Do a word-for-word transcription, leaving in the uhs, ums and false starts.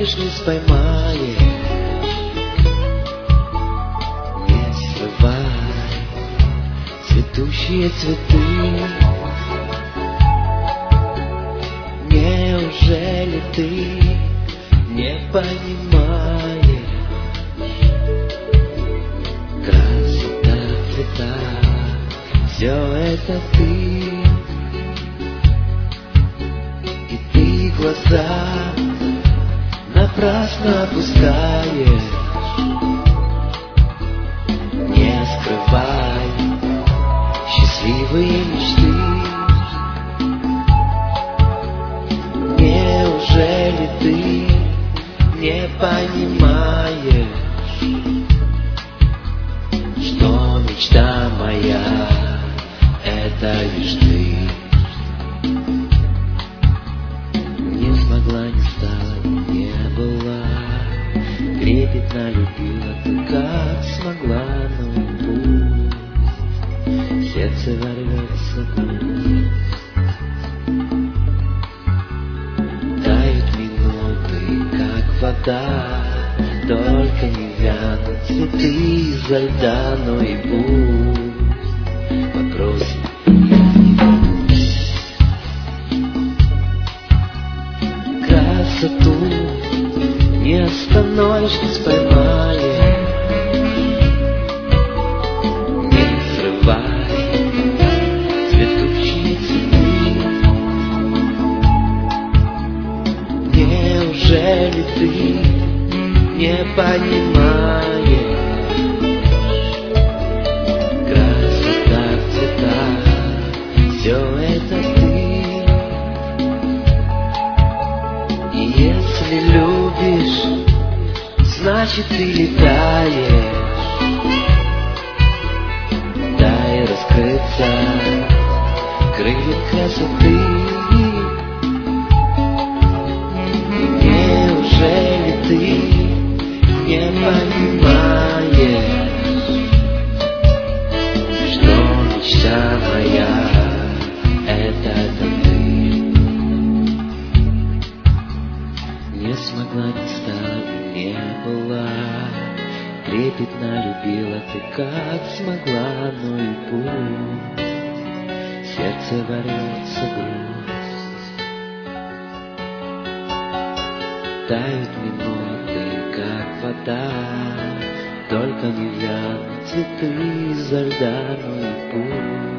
остановишь, не споймаешь. Не срывай цветущие цветы. Неужели ты не понимаешь? Красота, цвета, все это ты. И ты глаза напрасно опускаешь. Не скрывай счастливые мечты. Неужели ты не понимаешь, что мечта моя — это лишь ты? Не смогла, не стала, не была, трепетно любила ты, как смогла, но пусть сердце ворвется вниз. Тают минуты, как вода, только не вянут цветы изо льда, но и пусть вопросы я не вернусь. Красоту не остановишь, не споймаешь. Не срывай цветущие цветы. Неужели ты не понимаешь? Красота в цветах, все это ты. И если любишь, значит ты летаешь. Дай раскрыться крыльям красоты. Неужели ты не понимаешь, что мечта моя — это ты? Не смогла, не стала, не была, трепетно любила ты, как смогла, но и пусть сердце ворвется грусть. Тают минуты, как вода, только не вянут цветы изо льда, но и пусть